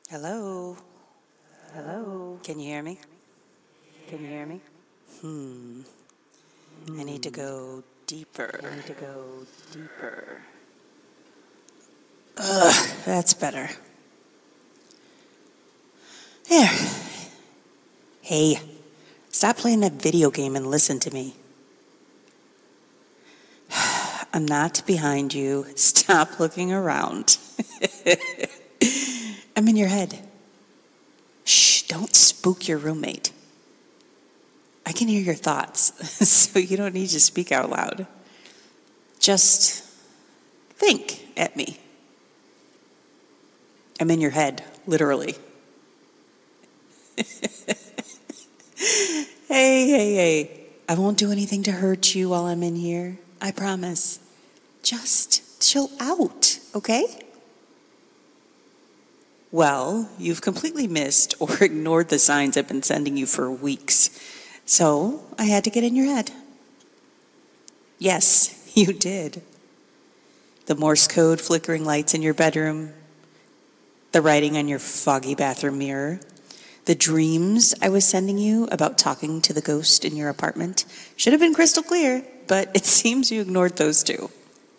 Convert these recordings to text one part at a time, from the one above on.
Hello? Hello? Can you hear me? Can you hear me? I need to go deeper. I need to go deeper. That's better. There. Hey, stop playing that video game and listen to me. I'm not behind you. Stop looking around. I'm in your head. Shh, don't spook your roommate. I can hear your thoughts, so you don't need to speak out loud. Just think at me. I'm in your head, literally. Hey. I won't do anything to hurt you while I'm in here. I promise. Just chill out, okay? Well, you've completely missed or ignored the signs I've been sending you for weeks. So I had to get in your head. Yes, you did. The Morse code flickering lights in your bedroom, the writing on your foggy bathroom mirror, the dreams I was sending you about talking to the ghost in your apartment should have been crystal clear, but it seems you ignored those two.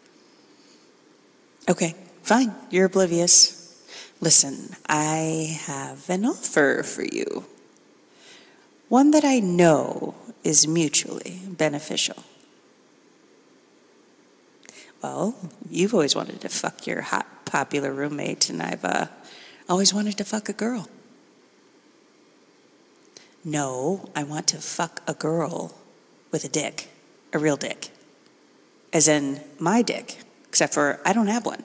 Okay, fine, you're oblivious. Listen, I have an offer for you. One that I know is mutually beneficial. Well, you've always wanted to fuck your hot, popular roommate, and I've always wanted to fuck a girl. No, I want to fuck a girl with a dick, a real dick. As in my dick, except for I don't have one.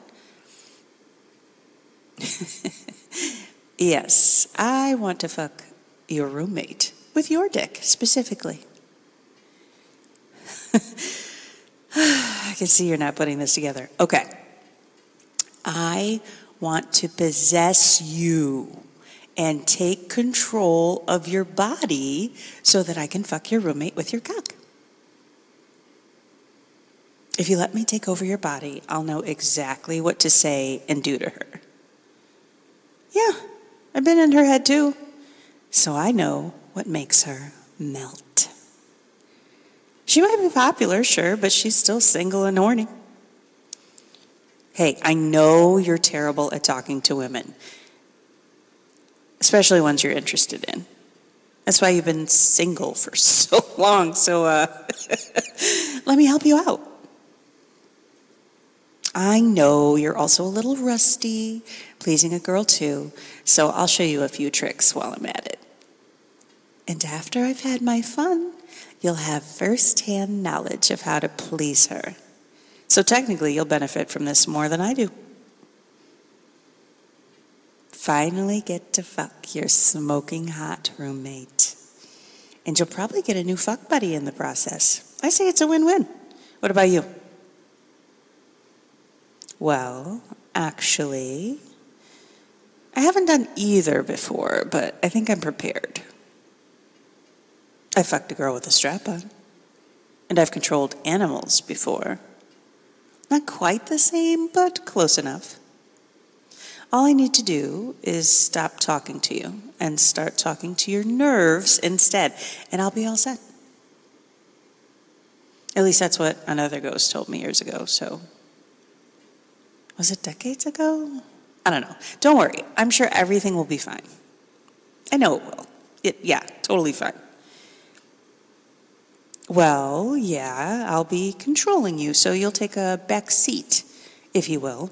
Yes, I want to fuck your roommate with your dick specifically. I can see you're not putting this together. Okay. I want to possess you and take control of your body so that I can fuck your roommate with your cock. If you let me take over your body, I'll know exactly what to say and do to her. Yeah, I've been in her head too. So I know what makes her melt. She might be popular, sure, but she's still single and horny. Hey, I know you're terrible at talking to women, especially ones you're interested in. That's why you've been single for so long, so let me help you out. I know you're also a little rusty, pleasing a girl too, so I'll show you a few tricks while I'm at it. And after I've had my fun, you'll have first-hand knowledge of how to please her. So technically, you'll benefit from this more than I do. Finally get to fuck your smoking hot roommate. And you'll probably get a new fuck buddy in the process. I say it's a win-win. What about you? Well, actually, I haven't done either before, but I think I'm prepared. I fucked a girl with a strap on, and I've controlled animals before. Not quite the same, but close enough. All I need to do is stop talking to you and start talking to your nerves instead, and I'll be all set. At least that's what another ghost told me years ago, so. Was it decades ago? I don't know. Don't worry. I'm sure everything will be fine. I know it will. Yeah, totally fine. Well, yeah, I'll be controlling you, so you'll take a back seat, if you will.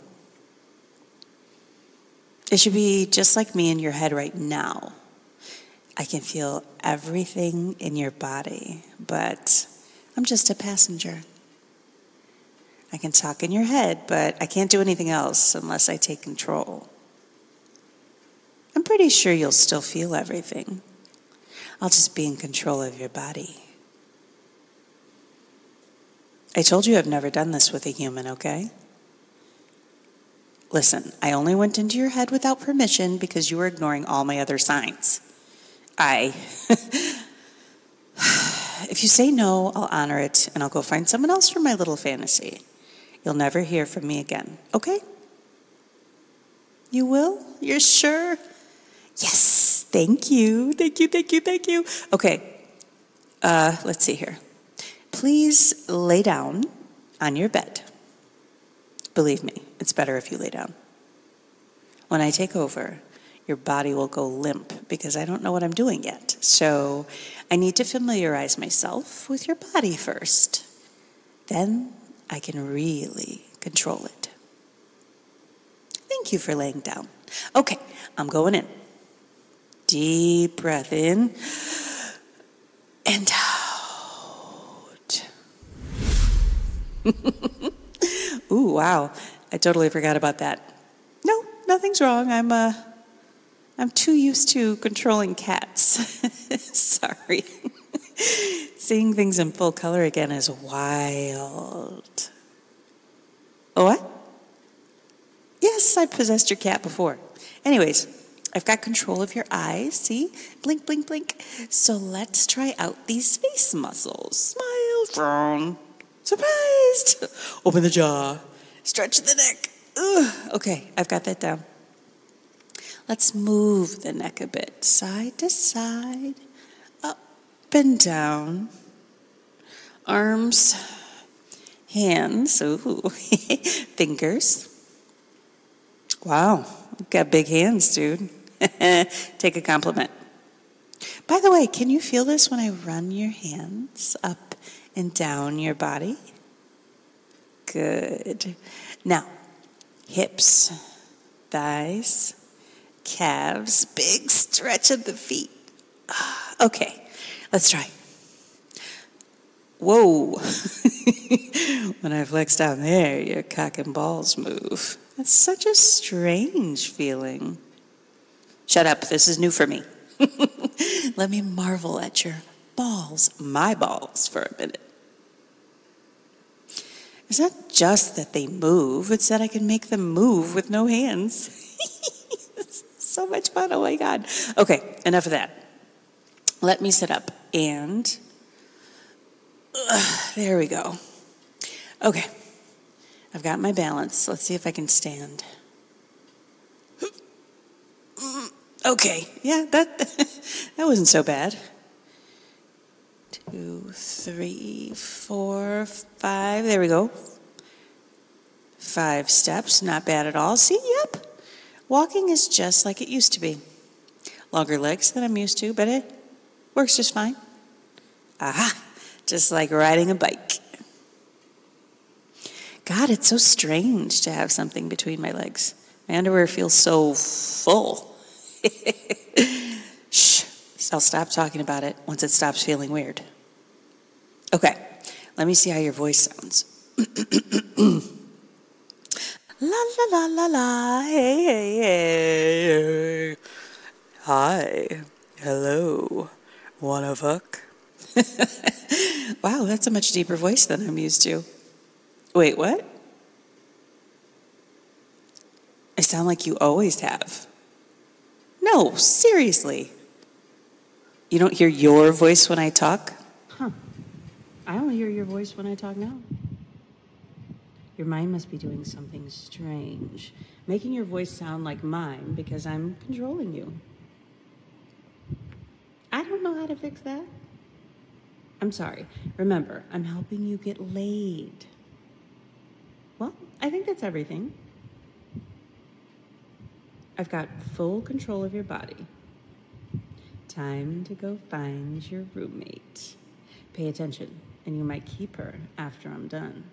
It should be just like me in your head right now. I can feel everything in your body, but I'm just a passenger. I can talk in your head, but I can't do anything else unless I take control. I'm pretty sure you'll still feel everything. I'll just be in control of your body. I told you I've never done this with a human, okay? Listen, I only went into your head without permission because you were ignoring all my other signs. If you say no, I'll honor it, and I'll go find someone else for my little fantasy. You'll never hear from me again, okay? You will? You're sure? Yes, thank you. Thank you, thank you, thank you. Okay, let's see here. Please lay down on your bed. Believe me, it's better if you lay down. When I take over, your body will go limp because I don't know what I'm doing yet. So I need to familiarize myself with your body first. Then I can really control it. Thank you for laying down. Okay, I'm going in. Deep breath in and out. Ooh, wow. I totally forgot about that. No, nothing's wrong. I'm too used to controlling cats. Sorry. Seeing things in full color again is wild. Oh, what? Yes, I've possessed your cat before. Anyways, I've got control of your eyes. See? Blink, blink, blink. So let's try out these face muscles. Smile, frown. Surprised. Open the jaw. Stretch the neck. Ugh. Okay, I've got that down. Let's move the neck a bit. Side to side. Up and down. Arms. Hands. Ooh. Fingers. Wow, you've got big hands, dude. Take a compliment. By the way, can you feel this when I run your hands up and down your body? Good. Now, hips, thighs, calves, big stretch of the feet. Okay, let's try. Whoa. When I flex down there, your cock and balls move. That's such a strange feeling. Shut up, this is new for me. Let me marvel at your balls, my balls, for a minute. It's not just that they move, it's that I can make them move with no hands. It's so much fun, oh my God. Okay, enough of that. Let me sit up and... there we go. Okay, I've got my balance. Let's see if I can stand. Okay, yeah, that wasn't so bad. 2, 3, 4, 5. There we go. 5 steps, not bad at all. See, yep. Walking is just like it used to be. Longer legs than I'm used to, but it works just fine. Aha, just like riding a bike. God, it's so strange to have something between my legs. My underwear feels so full. Shh, I'll stop talking about it once it stops feeling weird. Okay, let me see how your voice sounds. La la la la la, hey, hey, hey. Hi, hello, wanna fuck? Wow, that's a much deeper voice than I'm used to. Wait, what? I sound like you always have. No, seriously. You don't hear your voice when I talk? Huh. I only hear your voice when I talk now. Your mind must be doing something strange, making your voice sound like mine because I'm controlling you. I don't know how to fix that. I'm sorry. Remember, I'm helping you get laid. Well, I think that's everything. I've got full control of your body. Time to go find your roommate. Pay attention, and you might keep her after I'm done.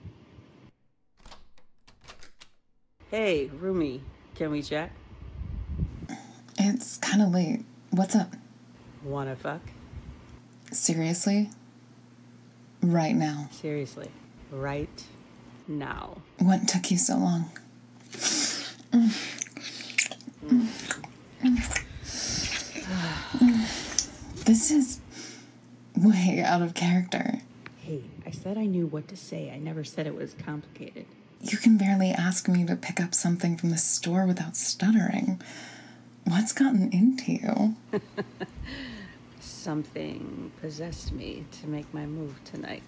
Hey, roomie, can we chat? It's kind of late. What's up? Wanna fuck? Seriously? Right now. Seriously, right now. What took you so long? This is way out of character. Hey, I said I knew what to say. I never said it was complicated. You can barely ask me to pick up something from the store without stuttering. What's gotten into you? Something possessed me to make my move tonight.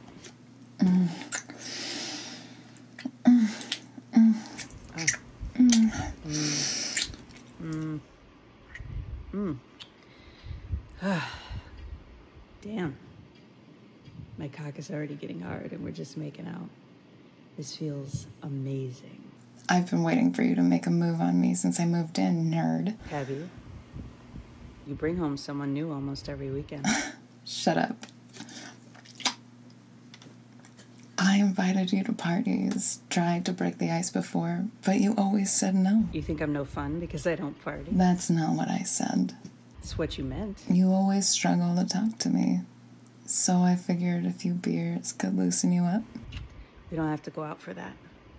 Damn. My cock is already getting hard and we're just making out. This feels amazing. I've been waiting for you to make a move on me since I moved in, nerd. Have you? You bring home someone new almost every weekend. Shut up. I invited you to parties, tried to break the ice before, but you always said no. You think I'm no fun because I don't party? That's not what I said. That's what you meant. You always struggle to talk to me. So I figured a few beers could loosen you up. We don't have to go out for that.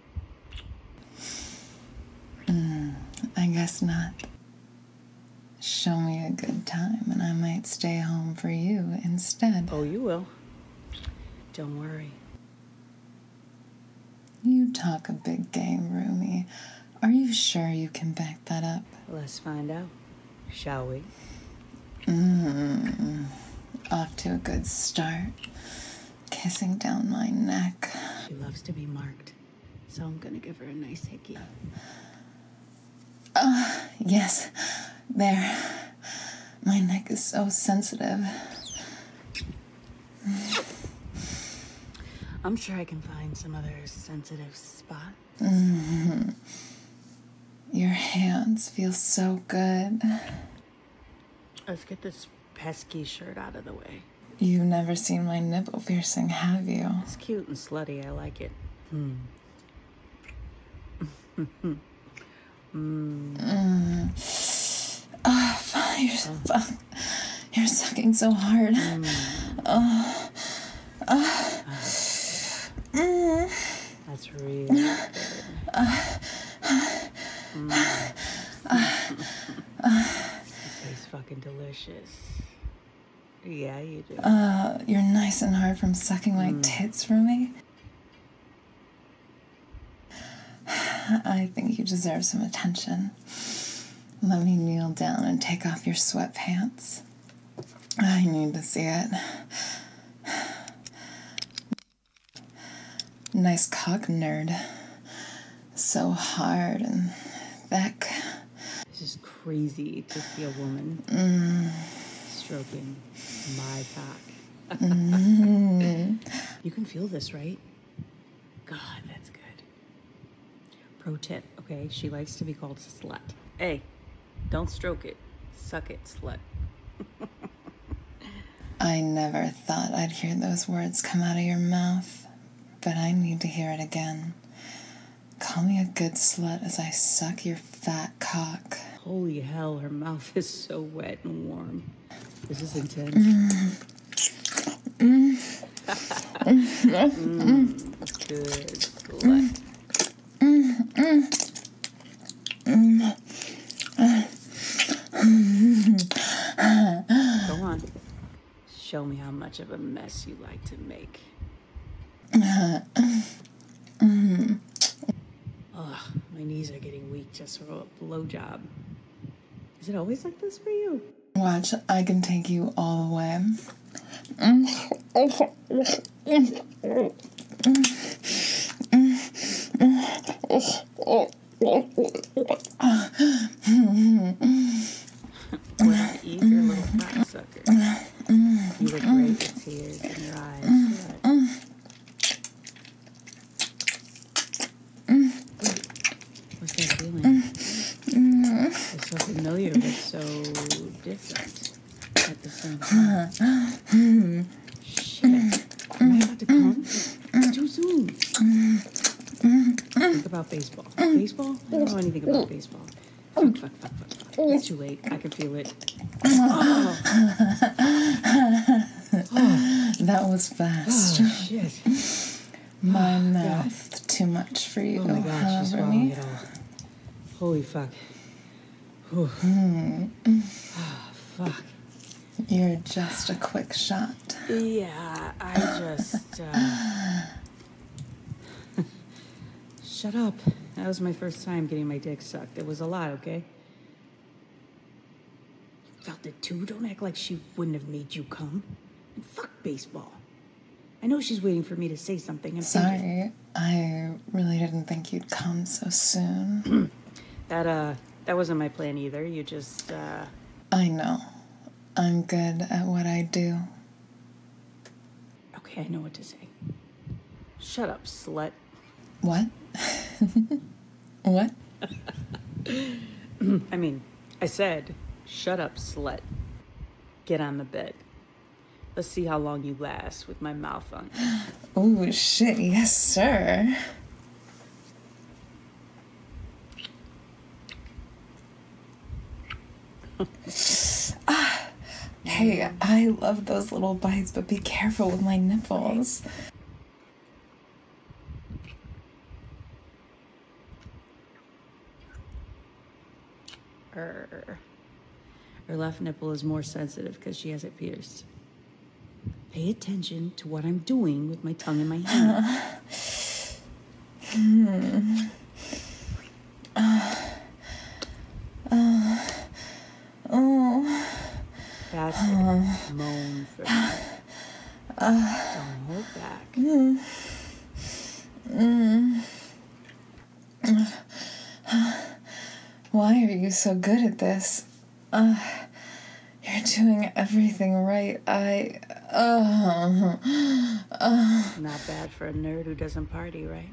I guess not. Show me a good time and I might stay home for you instead. Oh, you will. Don't worry. You talk a big game, Rumi. Are you sure you can back that up? Let's find out, shall we? Off to a good start. Kissing down my neck. She loves to be marked, so I'm gonna give her a nice hickey. Yes, there. My neck is so sensitive. I'm sure I can find some other sensitive spot. Your hands feel so good. Let's get this pesky shirt out of the way. You've never seen my nipple piercing, have you? It's cute and slutty. I like it. You're sucking so hard. That's really good. It tastes fucking delicious. Yeah, you do. You're nice and hard from sucking my tits for me. I think you deserve some attention. Let me kneel down and take off your sweatpants. I need to see it. Nice cock, nerd. So hard and thick. This is crazy to see a woman stroking my cock. You can feel this, right? God, that's good. Pro tip, okay? She likes to be called a slut. Hey, don't stroke it. Suck it, slut. I never thought I'd hear those words come out of your mouth, but I need to hear it again. Call me a good slut as I suck your fat cock. Holy hell, her mouth is so wet and warm. This is intense. Good slut. Go on. Show me how much of a mess you like to make. Ugh, my knees are getting weak just for a blowjob. Is it always like this for you? Watch, I can take you all the way. Well, eat your little cocksucker. You look great with tears in your eyes. What's that feeling? It's so familiar, but so different at the same time. Shit. Am I about to come? It's too soon. Think about baseball. Baseball? I don't know anything about baseball. Fuck. It's too late. I can feel it. Oh. That was fast. Oh, shit. My mouth, too much for you. Oh my God, she's swallowing it all. Holy fuck. Whew. Oh, fuck. You're just a quick shot. Yeah, I just, Shut up. That was my first time getting my dick sucked. It was a lot, okay? You felt it too? Don't act like she wouldn't have made you come. And fuck baseball. I know she's waiting for me to say something. Sorry, I really didn't think you'd come so soon. That wasn't my plan either. You just, I know. I'm good at what I do. Okay, I know what to say. Shut up, slut. What? What? I mean, I said, shut up, slut. Get on the bed. Let's see how long you last with my mouth on you. Oh, shit, yes, sir. Hey, I love those little bites, but be careful with my nipples. Her left nipple is more sensitive because she has it pierced. Pay attention to what I'm doing with my tongue in my hand. That's it. Moan for me. Don't hold back. Why are you so good at this? You're doing everything right. Not bad for a nerd who doesn't party, right?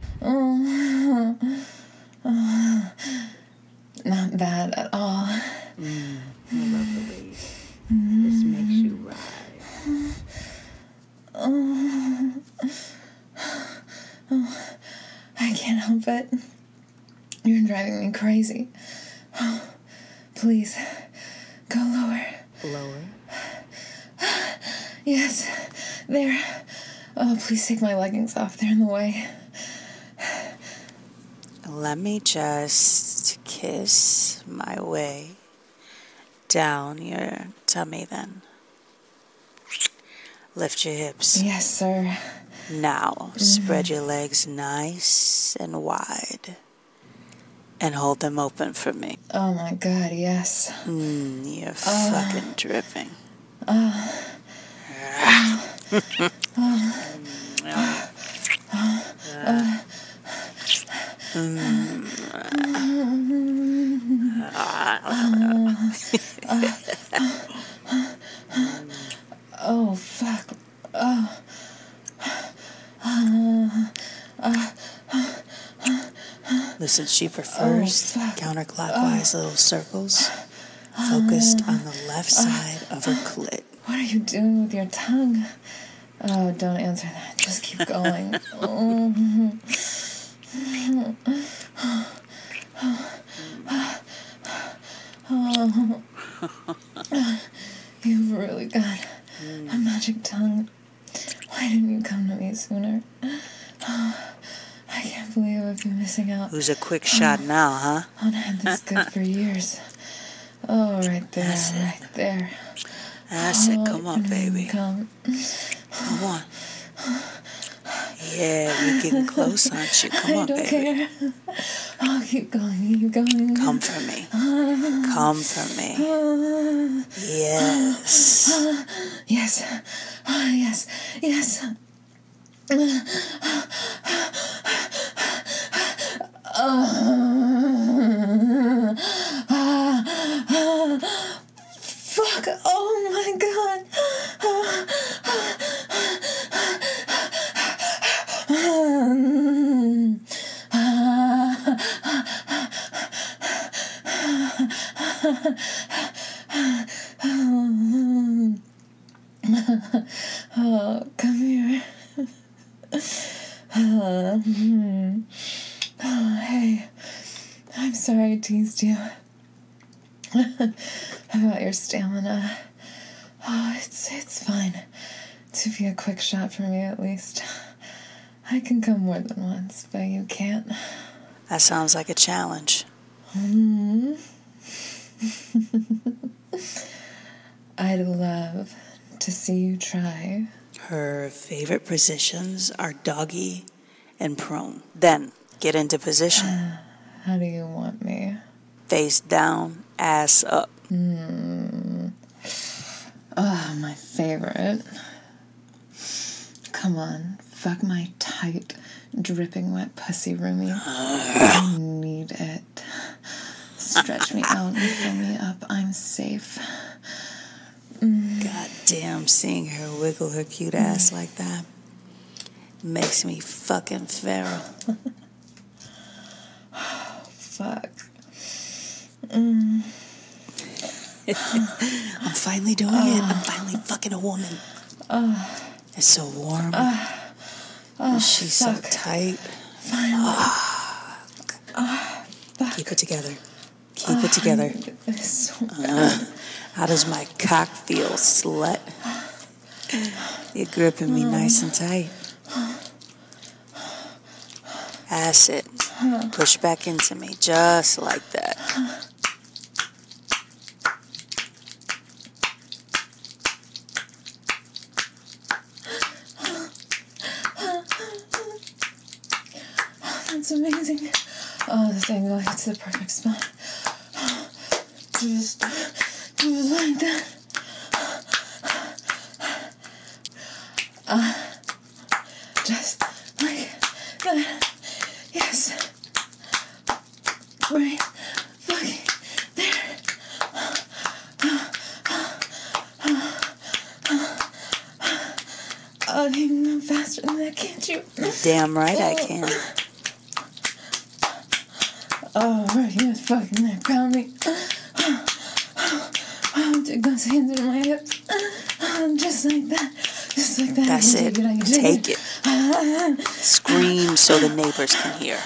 Not bad at all. I love the way this makes you rise. I can't help it. You're driving me crazy. Please, go lower. Lower. Yes, there. Oh, please take my leggings off. They're in the way. Let me just kiss my way down your tummy then. Lift your hips. Yes, sir. Now, spread your legs nice and wide. And hold them open for me. Oh my God, yes. You're fucking dripping. Oh, fuck. Listen, she prefers counterclockwise little circles focused on the left side of her clit. What are you doing with your tongue? Oh, don't answer that. Just keep going. You've really got a magic tongue. Why didn't you come to me sooner? I can't believe I've been missing out. Who's a quick shot now, huh? I've had this good for years. Oh, right there, That's it. right there. That's it. Come on, baby. Come. Come on. Yeah, we're getting close, aren't you? Come on, I don't baby. care. I'll keep going, keep going. Come for me. Come for me. Yes. Yes. Yes. Yes. Fuck. Oh my God. Oh, come here. Oh, hey. I'm sorry I teased you. About your stamina. Oh, it's fine. To be a quick shot for me, at least. I can come more than once, but you can't. That sounds like a challenge. I'd love to see you try. Her favorite positions are doggy and prone. Then, get into position. How do you want me? Face down, ass up. Oh, my favorite. Come on, fuck my tight, dripping wet pussy, Rumi. I need it. stretch me out and fill me up. I'm safe. God damn, seeing her wiggle her cute ass like that makes me fucking feral. Fuck. I'm finally doing it. I'm finally fucking a woman. It's so warm. And she's so tight. Fuck. Keep it together. Keep it together. It's so bad. How does my cock feel, slut? You're gripping me nice and tight. That's it. Push back into me, just like that. That's amazing. Oh, this angle hits the perfect spot. Just like that. Just like that. Yes. Right fucking there. Oh, you can go faster than that, can't you? Damn right I can. Oh, right, yes, fucking there. Pound me. Dig those hands in my hips. Just like that. Just like that. That's it. Take it. Scream so the neighbors can hear.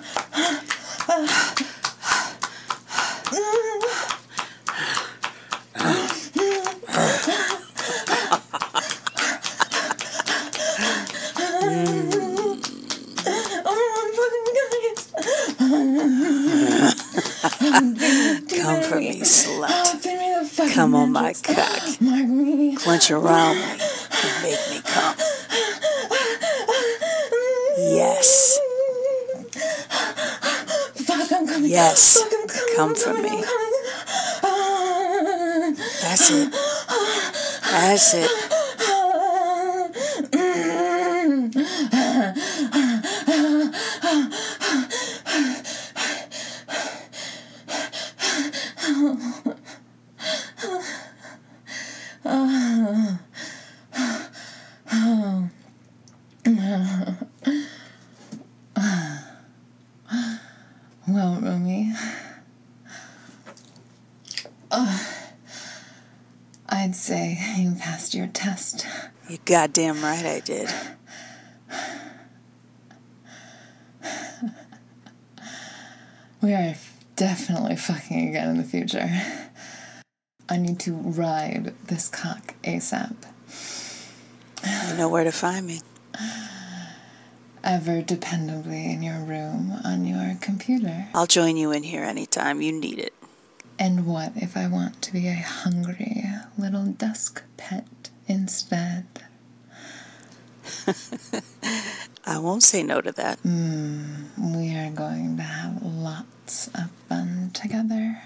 Come for me, slut. Come on my cock. Clench around me and make me come. Yes. Fuck, I'm coming. Yes. Fuck, I'm coming. Come for me. That's it. That's it. Well, Romy, I'd say you passed your test. You're goddamn right I did. We are definitely fucking again in the future. I need to ride this cock ASAP. You know where to find me. Ever dependably in your room on your computer. I'll join you in here anytime you need it. And what if I want to be a hungry little dusk pet instead? I won't say no to that. We are going to have lots of fun together.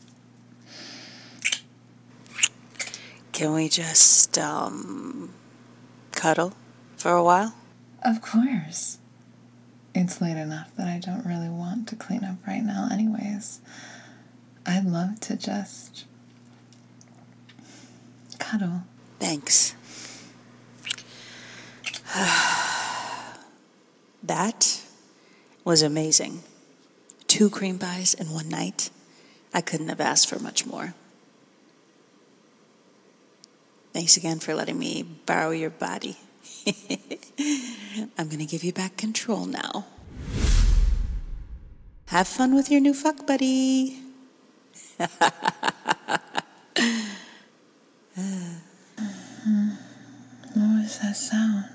Can we just, cuddle for a while? Of course. It's late enough that I don't really want to clean up right now anyways. I'd love to just cuddle. Thanks. That was amazing. 2 cream pies in one night. I couldn't have asked for much more. Thanks again for letting me borrow your body. I'm going to give you back control now. Have fun with your new fuck buddy. What was that sound?